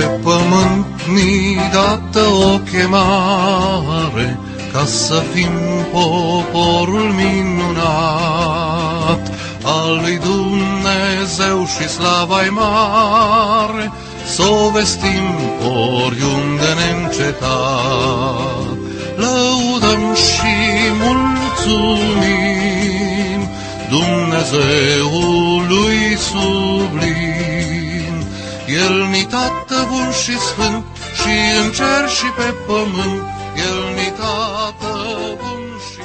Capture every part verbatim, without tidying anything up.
Pe pământ ni dată o chemare, ca să fim poporul minunat al lui Dumnezeu și slava-i mare, s-o vestim oriunde neîncetat. Lăudăm și mulțumim Dumnezeului sublim. El-ni Tată bun și sfânt, și în cer și pe pământ, El-ni Tată bun și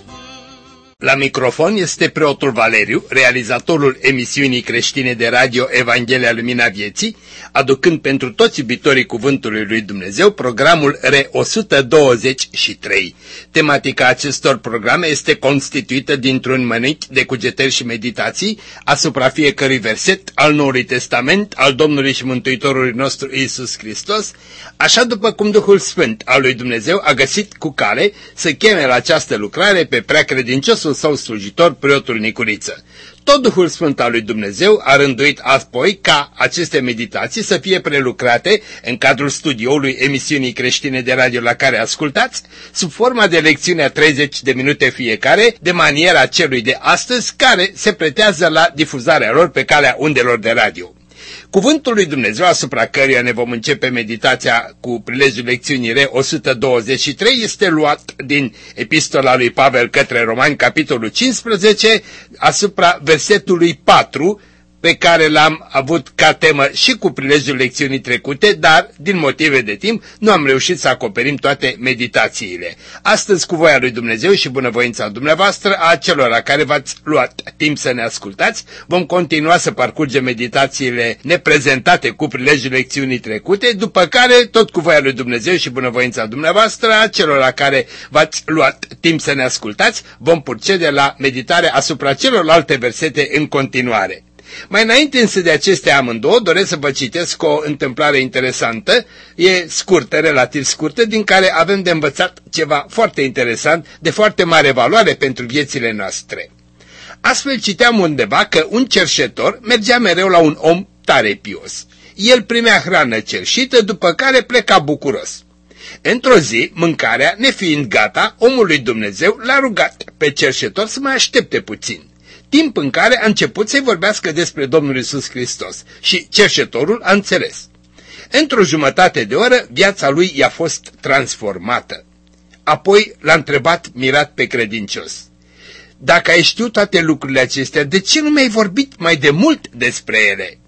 sfânt. La microfon este preotul Valeriu, realizatorul emisiunii creștine de radio Evanghelia Lumina Vieții, aducând pentru toți iubitorii Cuvântului lui Dumnezeu programul R o sută douăzeci și trei. Tematica acestor programe este constituită dintr-un mănânchi de cugetări și meditații asupra fiecărui verset al Noului Testament al Domnului și Mântuitorului nostru Iisus Hristos, așa după cum Duhul Sfânt al lui Dumnezeu a găsit cu cale să cheme la această lucrare pe preacredinciosul său slujitor, preotul Nicuriță. Tot Duhul Sfânt al lui Dumnezeu a rânduit apoi ca aceste meditații să fie prelucrate în cadrul studioului emisiunii creștine de radio la care ascultați, sub forma de lecțiune a treizeci de minute fiecare, de maniera celui de astăzi, care se pretează la difuzarea lor pe calea undelor de radio. Cuvântul lui Dumnezeu, asupra căruia ne vom începe meditația cu prilejul lecțiunii R o sută douăzeci și trei, este luat din Epistola lui Pavel către Romani, capitolul cincisprezece, asupra versetului patru, pe care l-am avut ca temă și cu prilejul lecțiunii trecute, dar, din motive de timp, nu am reușit să acoperim toate meditațiile. Astăzi, cu voia lui Dumnezeu și bunăvoința dumneavoastră, a celor care v-ați luat timp să ne ascultați, vom continua să parcurgem meditațiile neprezentate cu prilejul lecțiunii trecute, după care, tot cu voia lui Dumnezeu și bunăvoința dumneavoastră, a celor care v-ați luat timp să ne ascultați, vom procede la meditarea asupra celorlalte versete în continuare. Mai înainte însă de acestea amândouă, doresc să vă citesc o întâmplare interesantă, e scurtă, relativ scurtă, din care avem de învățat ceva foarte interesant, de foarte mare valoare pentru viețile noastre. Astfel citeam undeva că un cerșetor mergea mereu la un om tare pios. El primea hrană cerșită, după care pleca bucuros. Într-o zi, mâncarea nefiind gata, omul lui Dumnezeu l-a rugat pe cerșetor să mai aștepte puțin, timp în care a început să-i vorbească despre Domnul Iisus Hristos și cerșetorul a înțeles. Într-o jumătate de oră, viața lui i-a fost transformată. Apoi l-a întrebat mirat pe credincios: dacă ai știut toate lucrurile acestea, de ce nu mi-ai vorbit mai de mult despre ele?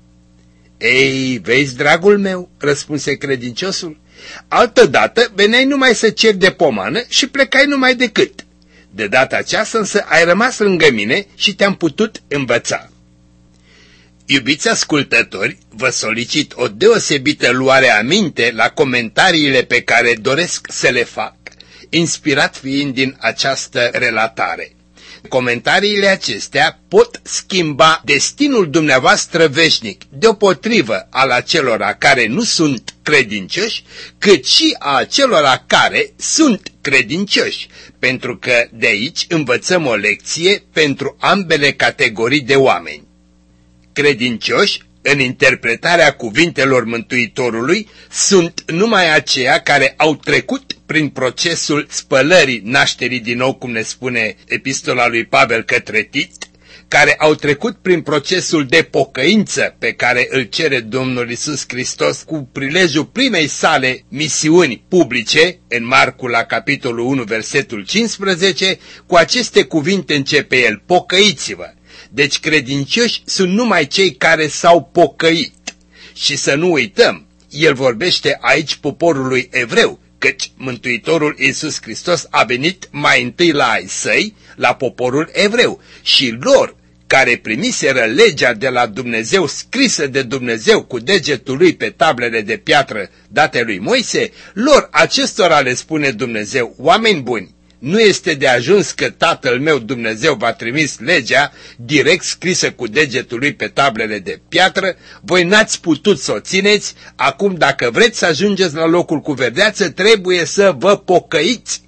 Ei, vezi, dragul meu, răspunse credinciosul, altădată veneai numai să ceri de pomană și plecai numai decât. De data aceasta însă ai rămas lângă mine și te-am putut învăța. Iubiți ascultători, vă solicit o deosebită luare aminte la comentariile pe care doresc să le fac, inspirat fiind din această relatare. Comentariile acestea pot schimba destinul dumneavoastră veșnic, deopotrivă al acelora care nu sunt credincioși, cât și a acelora care sunt credincioși, pentru că de aici învățăm o lecție pentru ambele categorii de oameni. Credincioși, în interpretarea cuvintelor Mântuitorului, sunt numai aceia care au trecut prin procesul spălării nașterii din nou, cum ne spune Epistola lui Pavel către Tit, care au trecut prin procesul de pocăință pe care îl cere Domnul Iisus Hristos cu prilejul primei sale misiuni publice, în Marcu la capitolul unu, versetul cincisprezece, cu aceste cuvinte începe el: pocăiți-vă. Deci credincioși sunt numai cei care s-au pocăit. Și să nu uităm, el vorbește aici poporului evreu, căci Mântuitorul Iisus Hristos a venit mai întâi la ai săi, la poporul evreu, și lor, care primiseră legea de la Dumnezeu, scrisă de Dumnezeu cu degetul lui pe tablele de piatră date lui Moise, lor acestora le spune Dumnezeu: oameni buni, nu este de ajuns că Tatăl meu Dumnezeu v-a trimis legea direct scrisă cu degetul lui pe tablele de piatră, voi n-ați putut să o țineți, acum dacă vreți să ajungeți la locul cu verdeață, trebuie să vă pocăiți.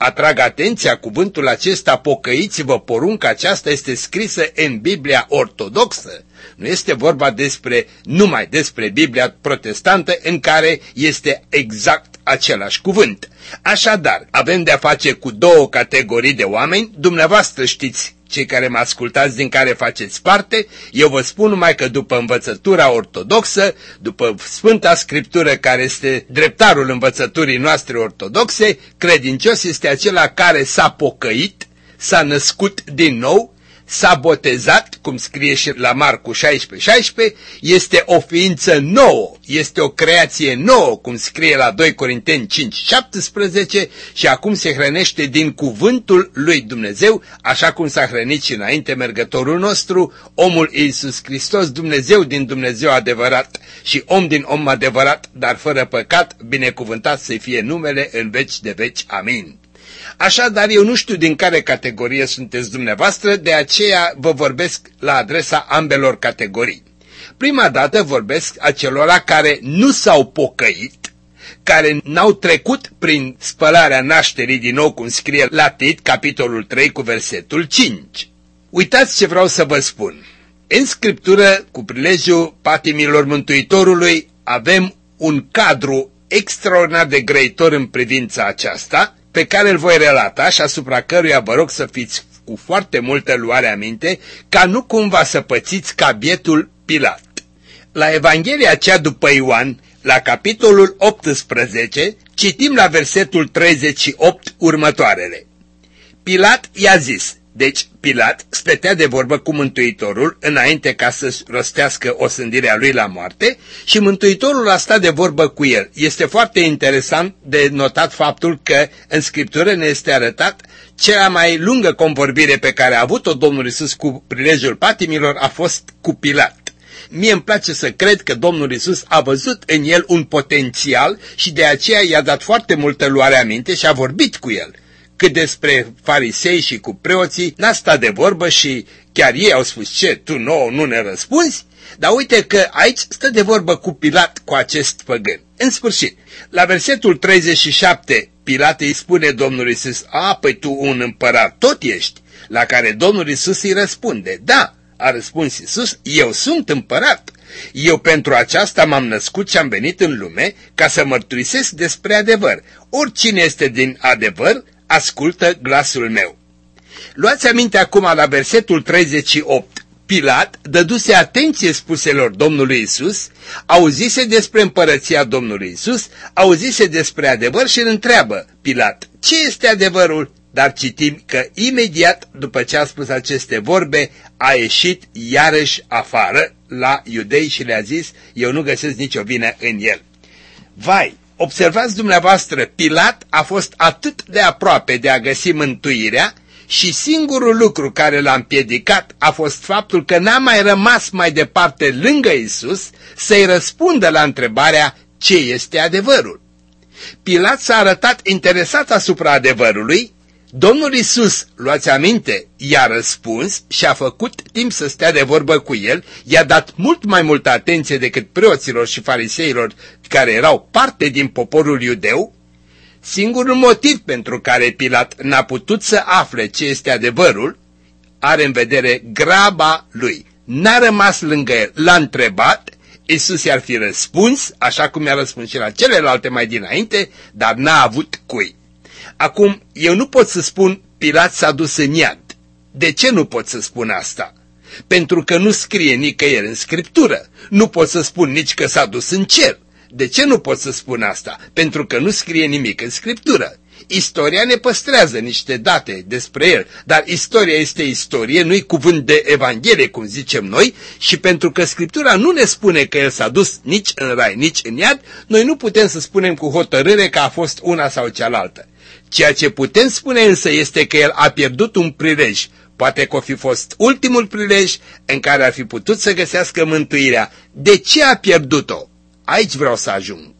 Atrag atenția, cuvântul acesta, pocăiți-vă, porunca aceasta este scrisă în Biblia ortodoxă. Nu este vorba despre, numai despre Biblia protestantă, în care este exact același cuvânt. Așadar, avem de-a face cu două categorii de oameni. Dumneavoastră știți, cei care mă ascultați, din care faceți parte. Eu vă spun numai că după învățătura ortodoxă, după Sfânta Scriptură, care este dreptarul învățăturii noastre ortodoxe, credincios este acela care s-a pocăit, s-a născut din nou, s-a botezat, cum scrie și la Marcu șaisprezece șaisprezece, este o ființă nouă, este o creație nouă, cum scrie la doi Corinteni cinci șaptesprezece, și acum se hrănește din cuvântul lui Dumnezeu, așa cum s-a hrănit și înainte mergătorul nostru, omul Iisus Hristos, Dumnezeu din Dumnezeu adevărat și om din om adevărat, dar fără păcat, binecuvântat să fie numele în veci de veci. Amin. Așadar, eu nu știu din care categorie sunteți dumneavoastră, de aceea vă vorbesc la adresa ambelor categorii. Prima dată vorbesc acelora care nu s-au pocăit, care n-au trecut prin spălarea nașterii din nou, cum scrie la Tit, capitolul trei, cu versetul cinci. Uitați ce vreau să vă spun. În Scriptură, cu prilejul patimilor Mântuitorului, avem un cadru extraordinar de grăitor în privința aceasta, pe care îl voi relata și asupra căruia vă rog să fiți cu foarte multă luare aminte, ca nu cumva să pățiți ca bietul Pilat. La Evanghelia cea după Ioan, la capitolul optsprezece, citim la versetul treizeci și opt următoarele. Pilat i-a zis, deci Pilat stătea de vorbă cu Mântuitorul înainte ca să-și rostească osândirea lui la moarte și Mântuitorul a stat de vorbă cu el. Este foarte interesant de notat faptul că în Scriptură ne este arătat cea mai lungă convorbire pe care a avut-o Domnul Iisus cu prilejul patimilor a fost cu Pilat. Mie îmi place să cred că Domnul Iisus a văzut în el un potențial și de aceea i-a dat foarte multă luare aminte și a vorbit cu el. Cât despre farisei și cu preoții, n-a stat de vorbă și chiar ei au spus, ce, tu nouă nu ne răspunzi? Dar uite că aici stă de vorbă cu Pilat, cu acest păgân. În sfârșit, la versetul treizeci și șapte, Pilat îi spune Domnului Iisus, a, păi tu un împărat tot ești, la care Domnul Iisus îi răspunde, da, a răspuns Iisus, eu sunt împărat. Eu pentru aceasta m-am născut și am venit în lume ca să mărturisesc despre adevăr. Oricine este din adevăr, ascultă glasul meu. Luați aminte acum la versetul treizeci și opt. Pilat dăduse atenție spuselor Domnului Iisus, auzise despre împărăția Domnului Iisus, auzise despre adevăr și îl întreabă Pilat, ce este adevărul? Dar citim că imediat după ce a spus aceste vorbe, a ieșit iarăși afară la iudei și le-a zis, eu nu găsesc nicio vină în el. Vai! Observați dumneavoastră, Pilat a fost atât de aproape de a găsi mântuirea și singurul lucru care l-a împiedicat a fost faptul că n-a mai rămas mai departe lângă Iisus să-i răspundă la întrebarea ce este adevărul. Pilat s-a arătat interesat asupra adevărului, Domnul Iisus, luați aminte, i-a răspuns și a făcut timp să stea de vorbă cu el, i-a dat mult mai multă atenție decât preoților și fariseilor care erau parte din poporul iudeu. Singurul motiv pentru care Pilat n-a putut să afle ce este adevărul are în vedere graba lui. N-a rămas lângă el, l-a întrebat, Iisus i-ar fi răspuns, așa cum i-a răspuns și la celelalte mai dinainte, dar n-a avut cui. Acum, eu nu pot să spun Pilat s-a dus în iad. De ce nu pot să spun asta? Pentru că nu scrie nicăieri în Scriptură. Nu pot să spun nici că s-a dus în cer. De ce nu pot să spun asta? Pentru că nu scrie nimic în Scriptură. Istoria ne păstrează niște date despre el, dar istoria este istorie, nu-i cuvânt de Evanghelie, cum zicem noi, și pentru că Scriptura nu ne spune că el s-a dus nici în rai, nici în iad, noi nu putem să spunem cu hotărâre că a fost una sau cealaltă. Ceea ce putem spune însă este că el a pierdut un prilej, poate că o fi fost ultimul prilej în care ar fi putut să găsească mântuirea. De ce a pierdut-o? Aici vreau să ajung.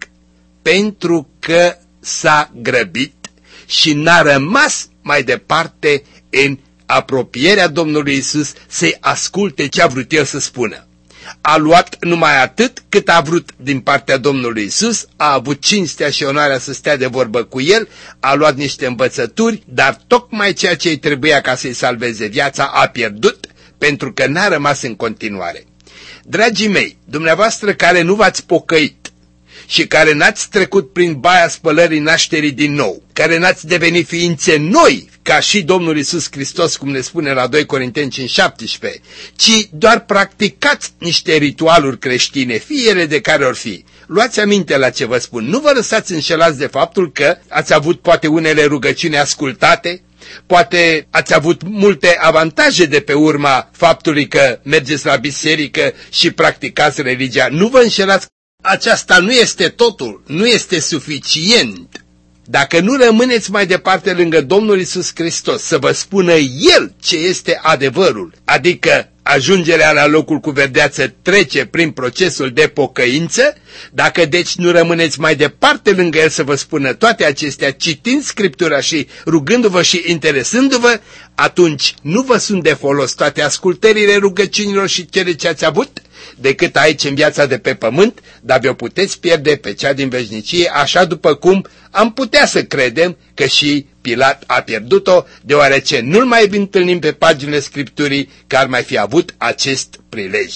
Pentru că s-a grăbit și n-a rămas mai departe în apropierea Domnului Iisus să-i asculte ce a vrut el să spună. A luat numai atât cât a vrut din partea Domnului Iisus, a avut cinstea și onoarea să stea de vorbă cu el, a luat niște învățături, dar tocmai ceea ce îi trebuia ca să-i salveze viața a pierdut, pentru că n-a rămas în continuare. Dragii mei, dumneavoastră care nu v-ați pocăit și care n-ați trecut prin baia spălării nașterii din nou, care n-ați devenit ființe noi, ca și Domnul Iisus Hristos, cum ne spune la doi Corinteni cinci șaptesprezece, ci doar practicați niște ritualuri creștine, fie ele de care or fi. Luați aminte la ce vă spun, nu vă lăsați înșelați de faptul că ați avut poate unele rugăciuni ascultate, poate ați avut multe avantaje de pe urma faptului că mergeți la biserică și practicați religia. Nu vă înșelați, aceasta nu este totul, nu este suficient. Dacă nu rămâneți mai departe lângă Domnul Iisus Hristos să vă spună El ce este adevărul, adică ajungerea la locul cu verdeață trece prin procesul de pocăință, dacă deci nu rămâneți mai departe lângă El să vă spună toate acestea, citind Scriptura și rugându-vă și interesându-vă, atunci nu vă sunt de folos toate ascultările rugăciunilor și cele ce ați avut, decât aici în viața de pe pământ, dar vă puteți pierde pe cea din veșnicie, așa după cum am putea să credem că și Pilat a pierdut-o, deoarece nu-l mai întâlnim pe paginile Scripturii că ar mai fi avut acest prilej.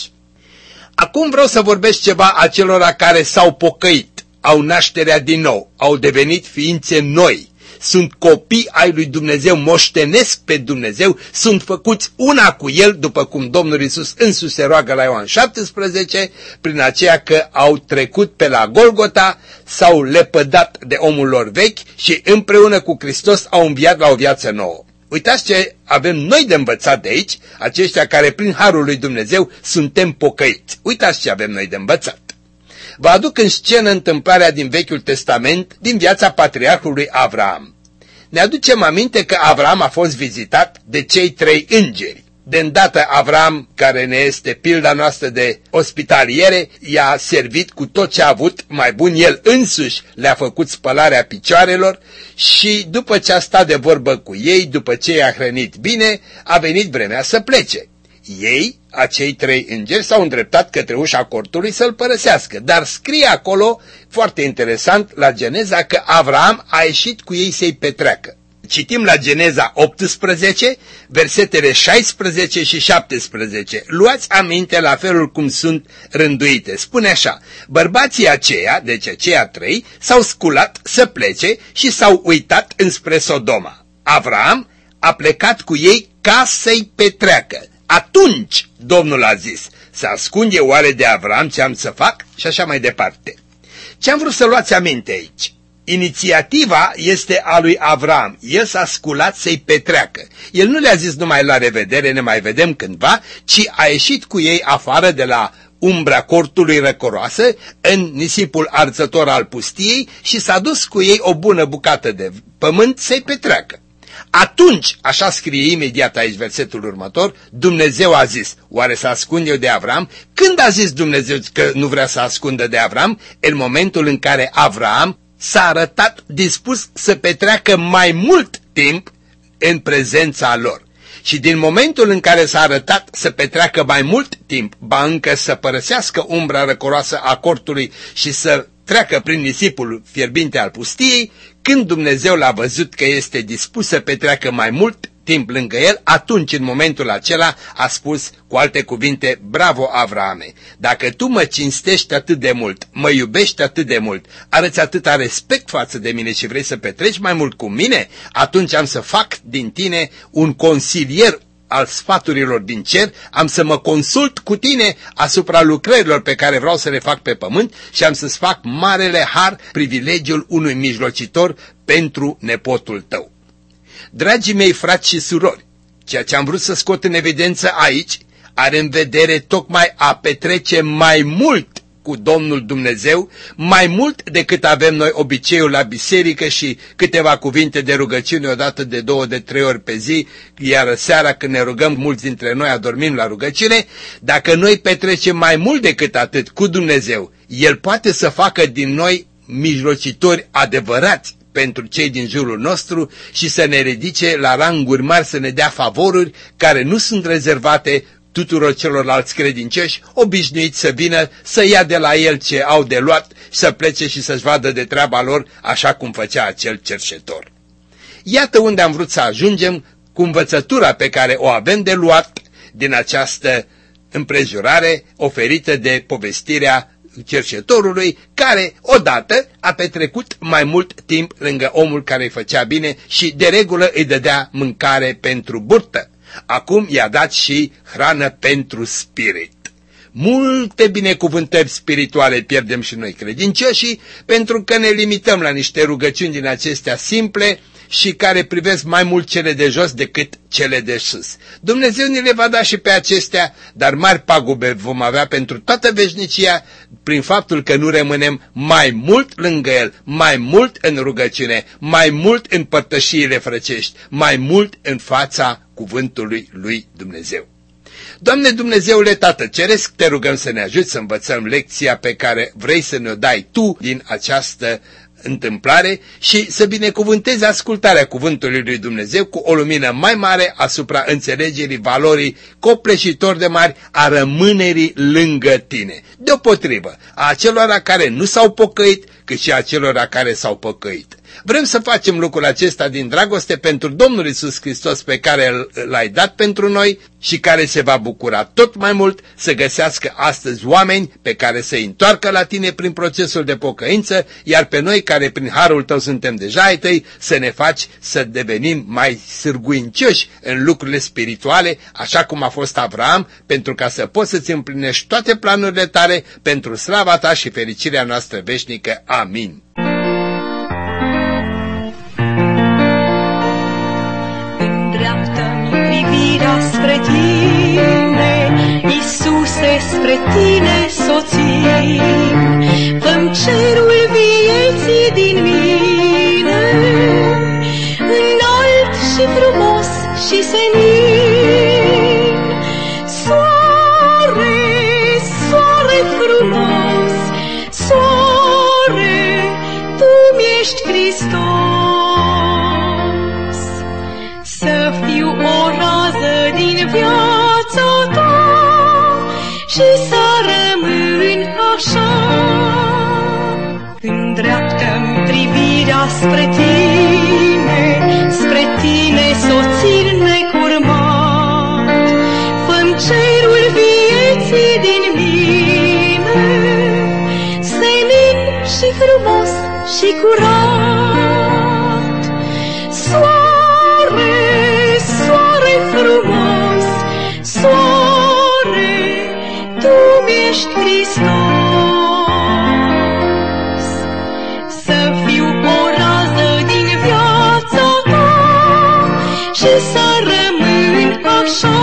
Acum vreau să vorbesc ceva acelora care s-au pocăit, au nașterea din nou, au devenit ființe noi, sunt copii ai lui Dumnezeu, moștenesc pe Dumnezeu, sunt făcuți una cu El, după cum Domnul Iisus însuși se roagă la Ioan șaptesprezece, prin aceea că au trecut pe la Golgota, s-au lepădat de omul lor vechi și împreună cu Hristos au înviat la o viață nouă. Uitați ce avem noi de învățat de aici, aceștia care prin harul lui Dumnezeu suntem pocăiți. Uitați ce avem noi de învățat. Vă aduc în scenă întâmplarea din Vechiul Testament, din viața patriarhului Avraam. Ne aducem aminte că Avraam a fost vizitat de cei trei îngeri. De îndată Avraam, care ne este pilda noastră de ospitaliere, i-a servit cu tot ce a avut, mai bun el însuși le-a făcut spălarea picioarelor și după ce a stat de vorbă cu ei, după ce i-a hrănit bine, a venit vremea să plece. Ei, acei trei îngeri, s-au îndreptat către ușa cortului să-l părăsească, dar scrie acolo, foarte interesant, la Geneza, că Avraam a ieșit cu ei să-i petreacă. Citim la Geneza optsprezece, versetele șaisprezece și șaptesprezece. Luați aminte la felul cum sunt rânduite. Spune așa: bărbații aceia, deci aceia trei, s-au sculat să plece și s-au uitat înspre Sodoma. Avraam a plecat cu ei ca să-i petreacă. Atunci Domnul a zis: să ascunde oare de Avraam ce am să fac? Și așa mai departe. Ce am vrut să luați aminte aici? Inițiativa este a lui Avraam. El s-a sculat să-i petreacă. El nu le-a zis numai la revedere, ne mai vedem cândva, ci a ieșit cu ei afară de la umbra cortului răcoroasă, în nisipul arzător al pustiei și s-a dus cu ei o bună bucată de pământ să-i petreacă. Atunci, așa scrie imediat aici versetul următor, Dumnezeu a zis: oare să ascund eu de Avram? Când a zis Dumnezeu că nu vrea să ascundă de Avram? În momentul în care Avram s-a arătat dispus să petreacă mai mult timp în prezența lor. Și din momentul în care s-a arătat să petreacă mai mult timp, ba încă să părăsească umbra răcoroasă a cortului și să treacă prin nisipul fierbinte al pustiei, când Dumnezeu l-a văzut că este dispus să petreacă mai mult timp lângă el, atunci în momentul acela a spus cu alte cuvinte: bravo Avrame, dacă tu mă cinstești atât de mult, mă iubești atât de mult, arăți atâta respect față de mine și vrei să petreci mai mult cu mine, atunci am să fac din tine un consilier al sfaturilor din cer, am să mă consult cu tine asupra lucrărilor pe care vreau să le fac pe pământ și am să-ți fac marele har, privilegiul unui mijlocitor pentru nepotul tău. Dragii mei frați și surori, ceea ce am vrut să scot în evidență aici are în vedere tocmai a petrece mai mult cu Domnul Dumnezeu, mai mult decât avem noi obiceiul la biserică și câteva cuvinte de rugăciune odată de două, de trei ori pe zi, iar seara când ne rugăm, mulți dintre noi adormim la rugăciune. Dacă noi petrecem mai mult decât atât cu Dumnezeu, El poate să facă din noi mijlocitori adevărați pentru cei din jurul nostru și să ne ridice la ranguri mari, să ne dea favoruri care nu sunt rezervate tuturor celorlalți credincioși obișnuiți să vină să ia de la el ce au de luat, să plece și să-și vadă de treaba lor, așa cum făcea acel cerșetor. Iată unde am vrut să ajungem cu învățătura pe care o avem de luat din această împrejurare oferită de povestirea cerșetorului, care odată a petrecut mai mult timp lângă omul care îi făcea bine și de regulă îi dădea mâncare pentru burtă. Acum i-a dat și hrană pentru spirit. Multe binecuvântări spirituale pierdem și noi credincioșii pentru că ne limităm la niște rugăciuni din acestea simple și care privesc mai mult cele de jos decât cele de sus. Dumnezeu ne le va da și pe acestea, dar mari pagube vom avea pentru toată veșnicia prin faptul că nu rămânem mai mult lângă El, mai mult în rugăciune, mai mult în părtășiile frăcești, mai mult în fața cuvântului lui Dumnezeu. Doamne Dumnezeule Tată Ceresc, te rugăm să ne ajuți să învățăm lecția pe care vrei să ne-o dai Tu din această întâmplare și să binecuvântezi ascultarea cuvântului lui Dumnezeu cu o lumină mai mare asupra înțelegerii valorii copleșitor de mari a rămânerii lângă Tine. Deopotrivă, a acelora care nu s-au pocăit, cât și a acelora care s-au pocăit. Vrem să facem lucrul acesta din dragoste pentru Domnul Iisus Hristos pe care L-ai dat pentru noi și care se va bucura tot mai mult să găsească astăzi oameni pe care să-i întoarcă la Tine prin procesul de pocăință, iar pe noi care prin harul Tău suntem deja ai Tăi să ne faci să devenim mai sârguincioși în lucrurile spirituale, așa cum a fost Avraam, pentru ca să poți să-ți împlinești toate planurile Tale pentru slava Ta și fericirea noastră veșnică. Amin. Îndreaptă-mi privirea spre Tine, Iisuse, spre Tine s-o țin. Fă-mi cerul vieții din mine, înalt și frumos și senin. Soare, soare frumos, soare, Tu mi-ești Hristos. Să fiu o rază din viața Ta și să rămân așa. Îndreaptă-mi privirea spre Tine, spre Tine s-o țin necurmat. Fă-mi cerul vieții din mine, senin și frumos și curat. Soare, soare frumos, soare, Tu mi-ești Hristos. Să fiu o rază din viața Ta și să rămân așa.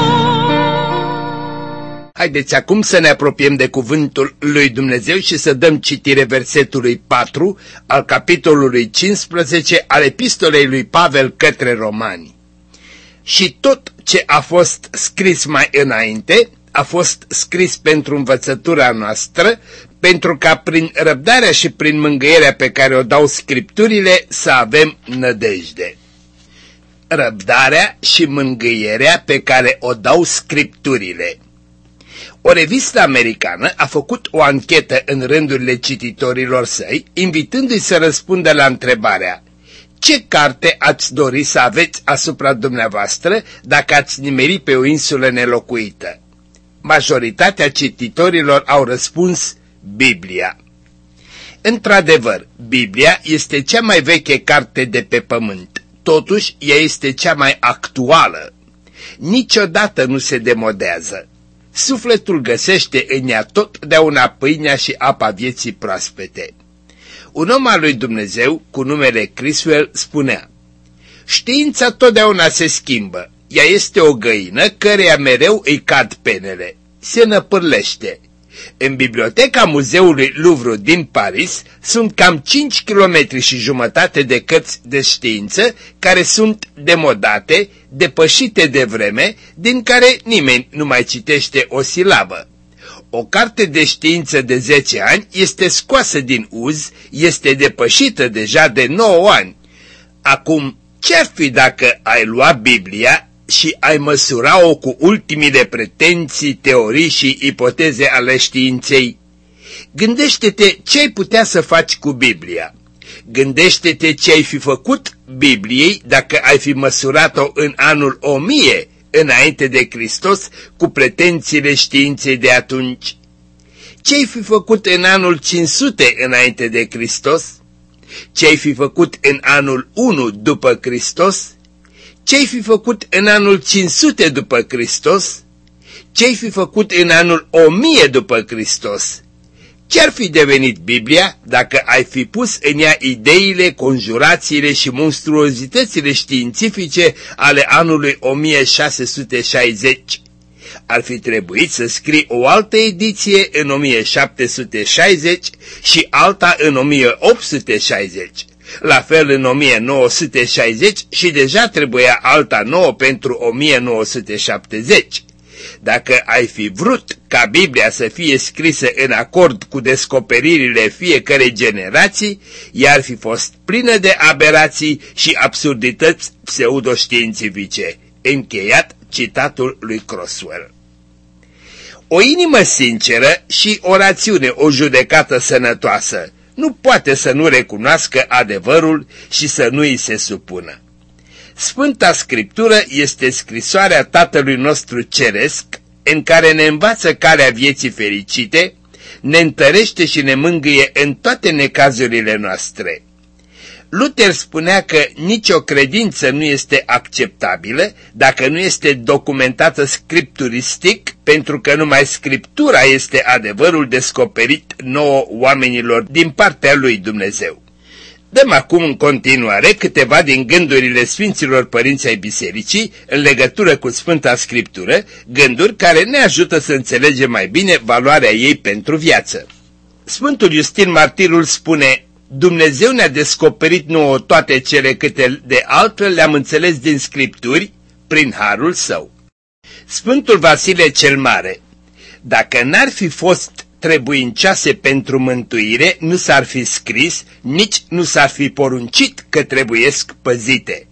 Haideți acum să ne apropiem de cuvântul lui Dumnezeu și să dăm citire versetului patru al capitolului cincisprezece al epistolei lui Pavel către Romani. Și tot ce a fost scris mai înainte a fost scris pentru învățătura noastră, pentru ca prin răbdarea și prin mângâierea pe care o dau Scripturile să avem nădejde. Răbdarea și mângâierea pe care o dau Scripturile. O revistă americană a făcut o anchetă în rândurile cititorilor săi, invitându-i să răspundă la întrebarea: ce carte ați dori să aveți asupra dumneavoastră dacă ați nimeri pe o insulă nelocuită? Majoritatea cititorilor au răspuns Biblia. Într-adevăr, Biblia este cea mai veche carte de pe pământ, totuși ea este cea mai actuală. Niciodată nu se demodează. Sufletul găsește în ea totdeauna pâinea și apa vieții proaspete. Un om al lui Dumnezeu, cu numele Criswell, spunea: știința totdeauna se schimbă, ea este o găină căreia mereu îi cad penele, se năpârlește. În biblioteca Muzeului Louvre din Paris sunt cam cinci kilometri și jumătate de cărți de știință care sunt demodate, depășite de vreme, din care nimeni nu mai citește o silabă. O carte de știință de zece ani este scoasă din uz, este depășită deja de nouă ani. Acum, ce-ar fi dacă ai lua Biblia și ai măsura-o cu ultimile pretenții, teorii și ipoteze ale științei. Gândește-te ce ai putea să faci cu Biblia. Gândește-te ce ai fi făcut Bibliei dacă ai fi măsurat-o în anul o mie înainte de Hristos cu pretențiile științei de atunci. Ce ai fi făcut în anul cinci sute înainte de Hristos? Ce ai fi făcut în anul unu după Hristos? Ce ai fi făcut în anul cinci sute după Hristos? Ce ai fi făcut în anul o mie după Hristos? Ce-ar fi devenit Biblia dacă ai fi pus în ea ideile, conjurațiile și monstruozitățile științifice ale anului o mie șase sute șaizeci? Ar fi trebuit să scrii o altă ediție în o mie șapte sute șaizeci și alta în o mie opt sute șaizeci. La fel în o mie nouă sute șaizeci și deja trebuia alta nouă pentru o mie nouă sute șaptezeci. Dacă ai fi vrut ca Biblia să fie scrisă în acord cu descoperirile fiecarei generații, ea ar fi fost plină de aberații și absurdități pseudoștiințifice. Încheiat citatul lui Croswell. O inimă sinceră și o rațiune, o judecată sănătoasă, nu poate să nu recunoască adevărul și să nu îi se supună. Sfânta Scriptură este scrisoarea Tatălui nostru Ceresc, în care ne învață calea vieții fericite, ne întărește și ne mângâie în toate necazurile noastre. Luther spunea că nicio credință nu este acceptabilă dacă nu este documentată scripturistic, pentru că numai Scriptura este adevărul descoperit nouă oamenilor din partea lui Dumnezeu. Dăm acum în continuare câteva din gândurile Sfinților Părinți ai Bisericii în legătură cu Sfânta Scriptură, gânduri care ne ajută să înțelegem mai bine valoarea ei pentru viață. Sfântul Iustin Martirul spune: Dumnezeu ne-a descoperit nouă toate cele câte de altfel le-am înțeles din Scripturi prin harul său. Sfântul Vasile cel Mare: dacă n-ar fi fost trebuincioase pentru mântuire, nu s-ar fi scris, nici nu s-ar fi poruncit că trebuiesc păzite.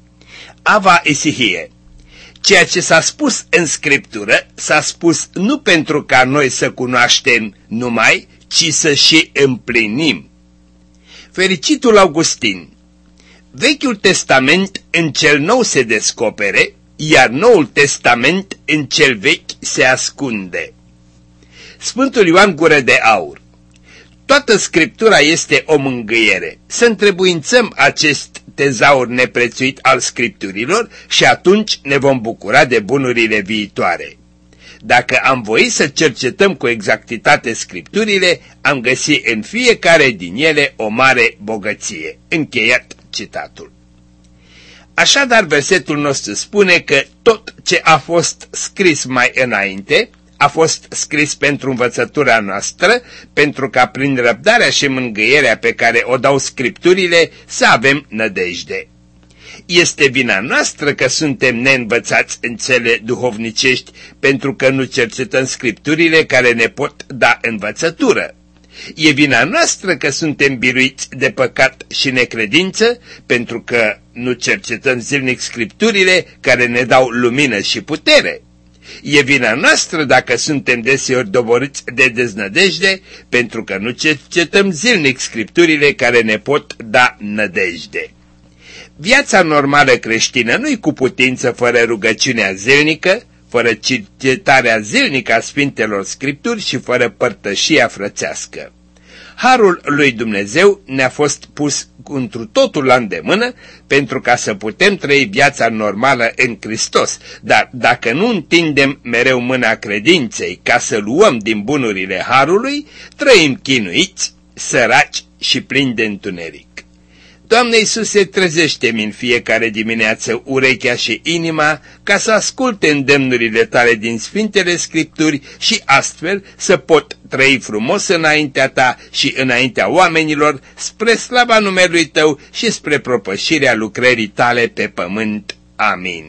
Ava Isihie: ceea ce s-a spus în Scriptură s-a spus nu pentru ca noi să cunoaștem numai, ci să și împlinim. Fericitul Augustin: Vechiul Testament în cel nou se descopere, iar Noul Testament în cel vechi se ascunde. Sfântul Ioan Gură de Aur: toată Scriptura este o mângâiere. Să întrebuințăm acest tezaur neprețuit al Scripturilor și atunci ne vom bucura de bunurile viitoare. Dacă am voit să cercetăm cu exactitate Scripturile, am găsit în fiecare din ele o mare bogăție. Încheiat citatul. Așadar, versetul nostru spune că tot ce a fost scris mai înainte a fost scris pentru învățătura noastră, pentru ca prin răbdarea și mângâierea pe care o dau Scripturile să avem nădejde. Este vina noastră că suntem neînvățați în cele duhovnicești, pentru că nu cercetăm Scripturile care ne pot da învățătură. E vina noastră că suntem biruiți de păcat și necredință, pentru că nu cercetăm zilnic Scripturile care ne dau lumină și putere. E vina noastră dacă suntem deseori doborâți de deznădejde, pentru că nu cercetăm zilnic Scripturile care ne pot da nădejde. Viața normală creștină nu-i cu putință fără rugăciunea zilnică, fără cercetarea zilnică a Sfintelor Scripturi și fără părtășia frățească. Harul lui Dumnezeu ne-a fost pus întru totul la îndemână pentru ca să putem trăi viața normală în Hristos, dar dacă nu întindem mereu mâna credinței ca să luăm din bunurile Harului, trăim chinuiți, săraci și plini de întuneric. Doamne Iisuse, trezește-mi în fiecare dimineață urechea și inima ca să asculte îndemnurile Tale din Sfintele Scripturi și astfel să pot trăi frumos înaintea Ta și înaintea oamenilor, spre slava numelui Tău și spre propășirea lucrării Tale pe pământ. Amin.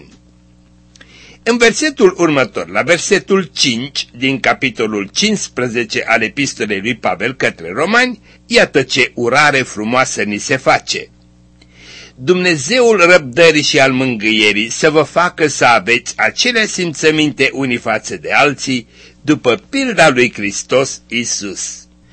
În versetul următor, la versetul cinci din capitolul cincisprezece al epistolei lui Pavel către Romani, iată ce urare frumoasă ni se face. Dumnezeul răbdării și al mângâierii să vă facă să aveți acelea simțăminte unii față de alții, după pilda lui Hristos Iisus.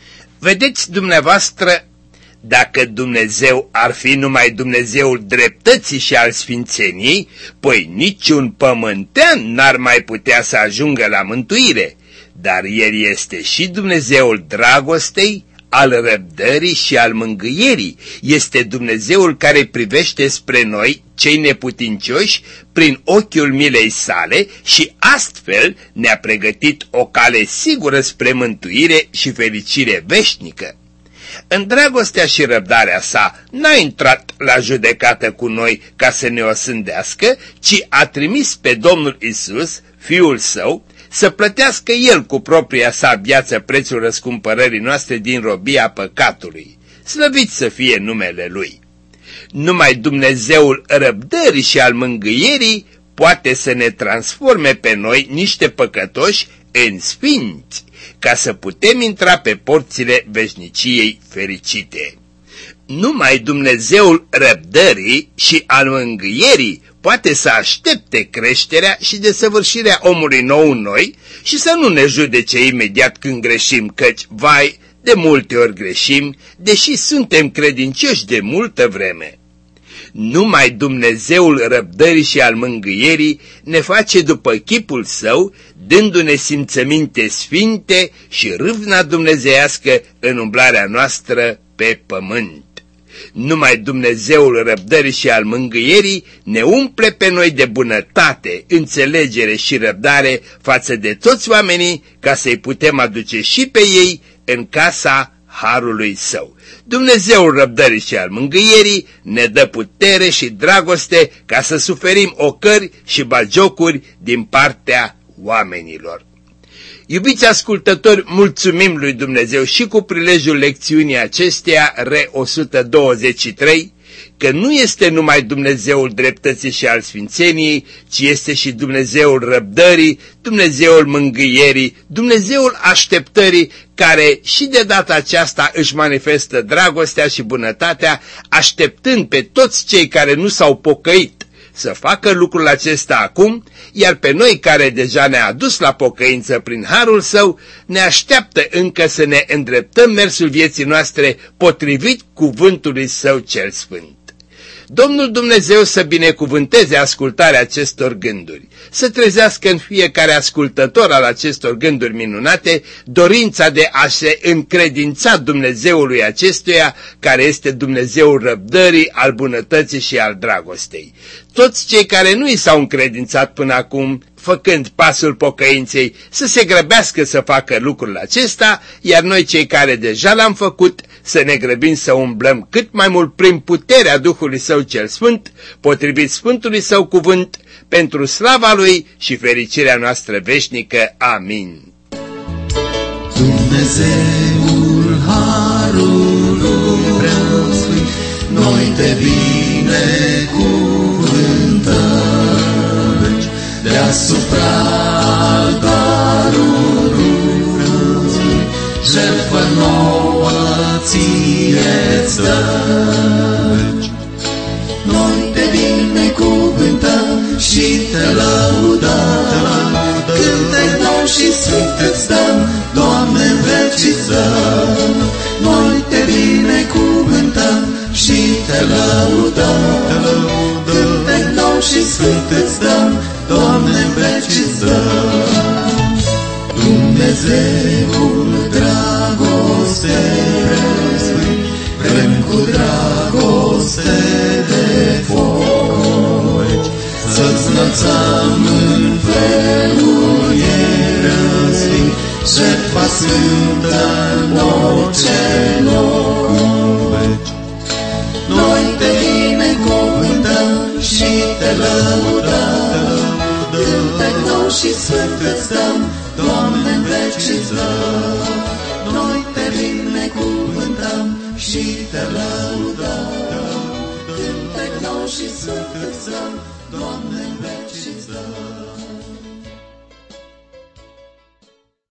Vedeți dumneavoastră, dacă Dumnezeu ar fi numai Dumnezeul dreptății și al sfințeniei, păi niciun pământean n-ar mai putea să ajungă la mântuire, dar El este și Dumnezeul dragostei, al răbdării și al mângâierii. Este Dumnezeul care privește spre noi, cei neputincioși, prin ochiul milei sale și astfel ne-a pregătit o cale sigură spre mântuire și fericire veșnică. În dragostea și răbdarea sa n-a intrat la judecată cu noi ca să ne osândească, ci a trimis pe Domnul Iisus, Fiul Său, să plătească El cu propria sa viață prețul răscumpărării noastre din robia păcatului. Slăvit să fie numele Lui! Numai Dumnezeul răbdării și al mângâierii poate să ne transforme pe noi, niște păcătoși, în sfinți, ca să putem intra pe porțile veșniciei fericite. Numai Dumnezeul răbdării și al mângâierii poate să aștepte creșterea și desăvârșirea omului nou în noi și să nu ne judece imediat când greșim, căci, vai, de multe ori greșim, deși suntem credincioși de multă vreme. Numai Dumnezeul răbdării și al mângâierii ne face după chipul Său, dându-ne simțăminte sfinte și râvna dumnezeiască în umblarea noastră pe pământ. Numai Dumnezeul răbdării și al mângâierii ne umple pe noi de bunătate, înțelegere și răbdare față de toți oamenii, ca să-i putem aduce și pe ei în casa harului Său. Dumnezeul răbdării și al mângâierii ne dă putere și dragoste ca să suferim ocări și bagiocuri din partea oamenilor. Iubiți ascultători, mulțumim lui Dumnezeu și cu prilejul lecțiunii acesteia, R o sută douăzeci și trei, că nu este numai Dumnezeul dreptății și al sfințeniei, ci este și Dumnezeul răbdării, Dumnezeul mângâierii, Dumnezeul așteptării, care și de data aceasta își manifestă dragostea și bunătatea, așteptând pe toți cei care nu s-au pocăit să facă lucrul acesta acum, iar pe noi care deja ne-a adus la pocăință prin harul Său, ne așteaptă încă să ne îndreptăm mersul vieții noastre potrivit cuvântului Său cel Sfânt. Domnul Dumnezeu să binecuvânteze ascultarea acestor gânduri, să trezească în fiecare ascultător al acestor gânduri minunate dorința de a se încredința Dumnezeului acestuia, care este Dumnezeul răbdării, al bunătății și al dragostei. Toți cei care nu i s-au încredințat până acum, făcând pasul pocăinței, să se grăbească să facă lucrul acesta, iar noi cei care deja l-am făcut, să ne grăbim să umblăm cât mai mult prin puterea Duhului Său cel Sfânt, potrivit Sfântului Său cuvânt, pentru slava Lui și fericirea noastră veșnică. Amin. Dumnezeul harului preasfânt, noi te binecuvântăm, deasupra altarului preasfânt, jertfă nouă ție-ți dăm. Noi te binecuvântăm și te lăudăm, cântec nou și sfânt îți dăm, Doamne, în veci îți dăm. Noi te binecuvântăm și te lăudăm, cântec nou și sfânt îți dăm, Doamne, în veci îți dăm. Dumnezeul dragostei, vrem cu dragoste de foci să-ți înălțăm în felul ierăsfânt, jertfa sfântă în orice loc. Noi te binecuvântăm și te lăudăm, cântec nou și sfânt îți dăm, Doamne, în veci îți dăm. Noi te binecuvântăm și te lăudăm, cântec nou și sfânt îți dăm, Doamne, în veci îți dăm.